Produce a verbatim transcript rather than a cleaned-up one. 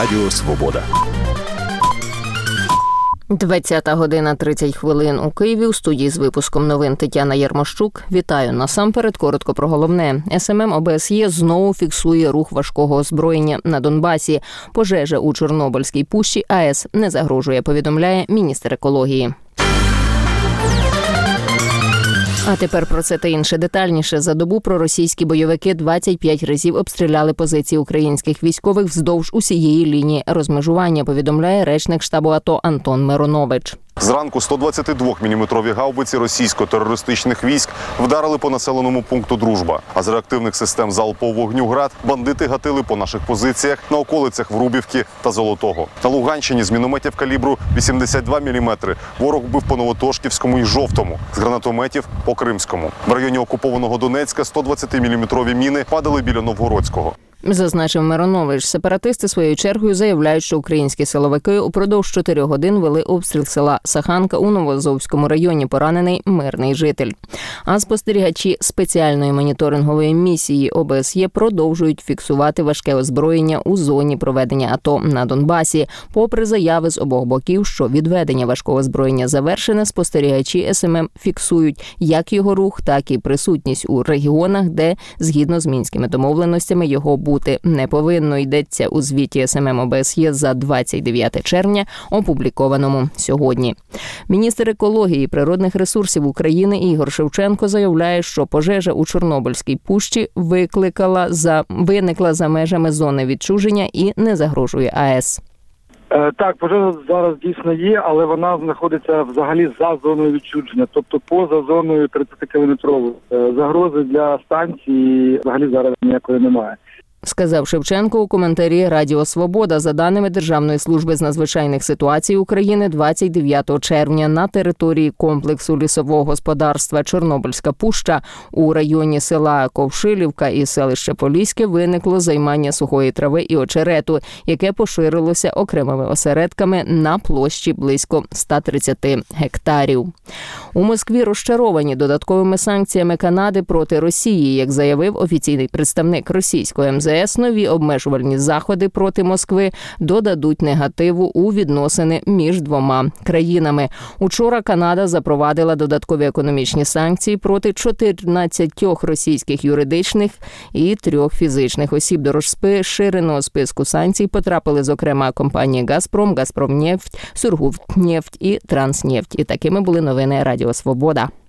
Радіо Свобода. двадцята година тридцять хвилин у Києві. У студії з випуском новин Тетяна Ярмощук. Вітаю. Насамперед коротко про головне. ес ем ем ОБСЄ знову фіксує рух важкого озброєння на Донбасі. Пожежа у Чорнобильській пущі АЕС не загрожує, повідомляє міністр екології. А тепер про це та інше детальніше. За добу проросійські бойовики двадцять п'ять разів обстріляли позиції українських військових вздовж усієї лінії розмежування, повідомляє речник штабу АТО Антон Миронович. Зранку сто двадцятидвоміліметрові гаубиці російсько-терористичних військ вдарили по населеному пункту «Дружба». А з реактивних систем залпового вогню «Град» бандити гатили по наших позиціях на околицях Врубівки та Золотого. На Луганщині з мінометів калібру вісімдесят два міліметри ворог бив по Новотошківському і Жовтому, з гранатометів – по Кримському. В районі окупованого Донецька сто двадцятиміліметрові міни падали біля Новгородського. Зазначив Миронович. Сепаратисти своєю чергою заявляють, що українські силовики упродовж чотирьох годин вели обстріл села Саханка у Новоазовському районі, поранений мирний житель. А спостерігачі спеціальної моніторингової місії ОБСЄ продовжують фіксувати важке озброєння у зоні проведення АТО на Донбасі. Попри заяви з обох боків, що відведення важкого озброєння завершене, спостерігачі ес ем ем фіксують як його рух, так і присутність у регіонах, де, згідно з мінськими домовленостями, його бути не повинно, йдеться у звіті ес ем ем ОБСЄ за двадцять дев'яте червня, опублікованому сьогодні. Міністр екології і природних ресурсів України Ігор Шевченко заявляє, що пожежа у Чорнобильській пущі викликала за виникла за межами зони відчуження і не загрожує АЕС. Так, пожежа зараз дійсно є, але вона знаходиться взагалі за зоною відчуження, тобто поза зоною тридцятикілометрової. Загрози для станції взагалі зараз ніякої немає. Сказав Шевченко у коментарі Радіо Свобода. За даними Державної служби з надзвичайних ситуацій України, двадцять дев'ятого червня на території комплексу лісового господарства Чорнобильська пуща у районі села Ковшилівка і селища Поліське виникло займання сухої трави і очерету, яке поширилося окремими осередками на площі близько ста тридцяти гектарів. У Москві розчаровані додатковими санкціями Канади проти Росії. Як заявив офіційний представник російського ем зе ес, нові обмежувальні заходи проти Москви додадуть негативу у відносини між двома країнами. Учора Канада запровадила додаткові економічні санкції проти чотирнадцятьох російських юридичних і трьох фізичних осіб. До розширеного списку санкцій потрапили, зокрема, компанії «Газпром», «Газпромнефть», «Сургутнефть» і «Транснефть». І такими були новини Радіо Свобода.